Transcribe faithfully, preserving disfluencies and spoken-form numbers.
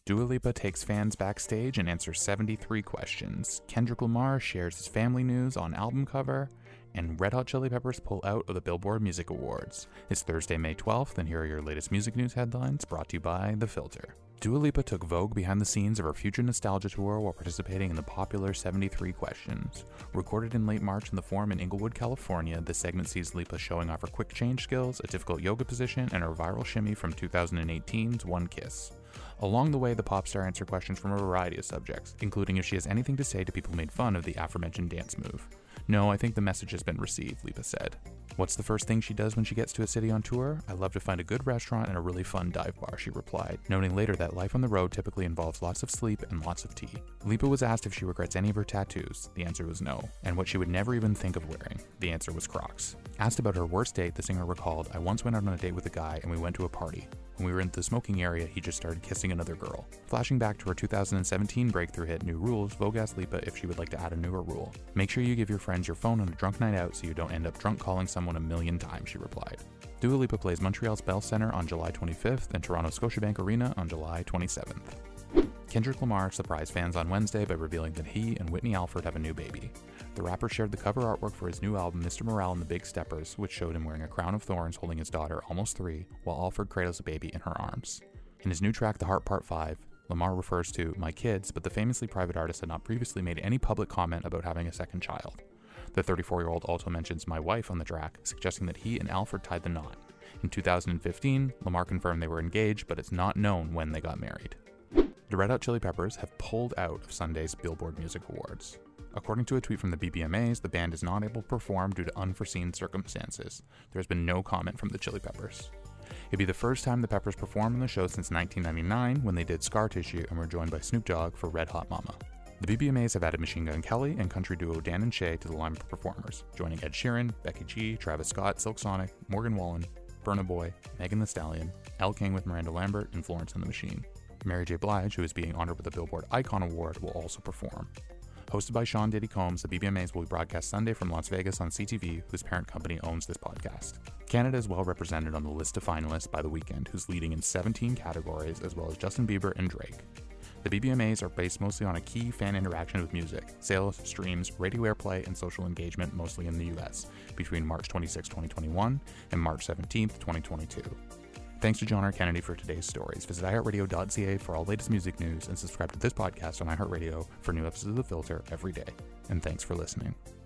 Dua Lipa takes fans backstage and answers seventy-three questions. Kendrick Lamar shares his family news on album cover. And Red Hot Chili Peppers pull out of the Billboard Music Awards. It's Thursday, May twelfth, and here are your latest music news headlines brought to you by The Filter. Dua Lipa took Vogue behind the scenes of her Future Nostalgia tour while participating in the popular seventy-three questions. Recorded in late March in the Forum in Inglewood, California, the segment sees Lipa showing off her quick change skills, a difficult yoga position, and her viral shimmy from two thousand eighteen's One Kiss. Along the way, the pop star answered questions from a variety of subjects, including if she has anything to say to people who made fun of the aforementioned dance move. No, I think the message has been received, Lipa said. What's the first thing she does when she gets to a city on tour? I love to find a good restaurant and a really fun dive bar, she replied, noting later that life on the road typically involves lots of sleep and lots of tea. Lipa was asked if she regrets any of her tattoos. The answer was no. And what she would never even think of wearing. The answer was Crocs. Asked about her worst date, the singer recalled, I once went out on a date with a guy and we went to a party. When we were in the smoking area, he just started kissing another girl. Flashing back to her two thousand seventeen breakthrough hit New Rules, Vogue asked Lipa if she would like to add a newer rule. Make sure you give your friends your phone on a drunk night out so you don't end up drunk calling someone a million times, she replied. Dua Lipa plays Montreal's Bell Centre on July twenty-fifth and Toronto's Scotiabank Arena on July twenty-seventh. Kendrick Lamar surprised fans on Wednesday by revealing that he and Whitney Alford have a new baby. The rapper shared the cover artwork for his new album, Mister Morale and the Big Steppers, which showed him wearing a crown of thorns holding his daughter, almost three, while Alford cradles a baby in her arms. In his new track, The Heart Part five, Lamar refers to my kids, but the famously private artist had not previously made any public comment about having a second child. The thirty-four-year-old also mentions my wife on the track, suggesting that he and Alford tied the knot. In two thousand fifteen, Lamar confirmed they were engaged, but it's not known when they got married. The Red Hot Chili Peppers have pulled out of Sunday's Billboard Music Awards. According to a tweet from the B B M As, the band is not able to perform due to unforeseen circumstances. There has been no comment from the Chili Peppers. It'd be the first time the Peppers performed on the show since nineteen ninety-nine, when they did Scar Tissue and were joined by Snoop Dogg for Red Hot Mama. The B B M As have added Machine Gun Kelly and country duo Dan and Shay to the lineup of performers, joining Ed Sheeran, Becky G, Travis Scott, Silk Sonic, Morgan Wallen, Burna Boy, Megan Thee Stallion, Elle King with Miranda Lambert, and Florence and the Machine. Mary J. Blige, who is being honored with the Billboard Icon Award, will also perform. Hosted by Sean Diddy Combs, the B B M As will be broadcast Sunday from Las Vegas on C T V, whose parent company owns this podcast. Canada is well represented on the list of finalists by The Weeknd, who's leading in seventeen categories, as well as Justin Bieber and Drake. The B B M As are based mostly on a key fan interaction with music, sales, streams, radio airplay, and social engagement, mostly in the U S, between March twenty-sixth, twenty twenty-one and March seventeenth, twenty twenty-two. Thanks to John R. Kennedy for today's stories. Visit i heart radio dot c a for all latest music news and subscribe to this podcast on iHeartRadio for new episodes of The Filter every day. And thanks for listening.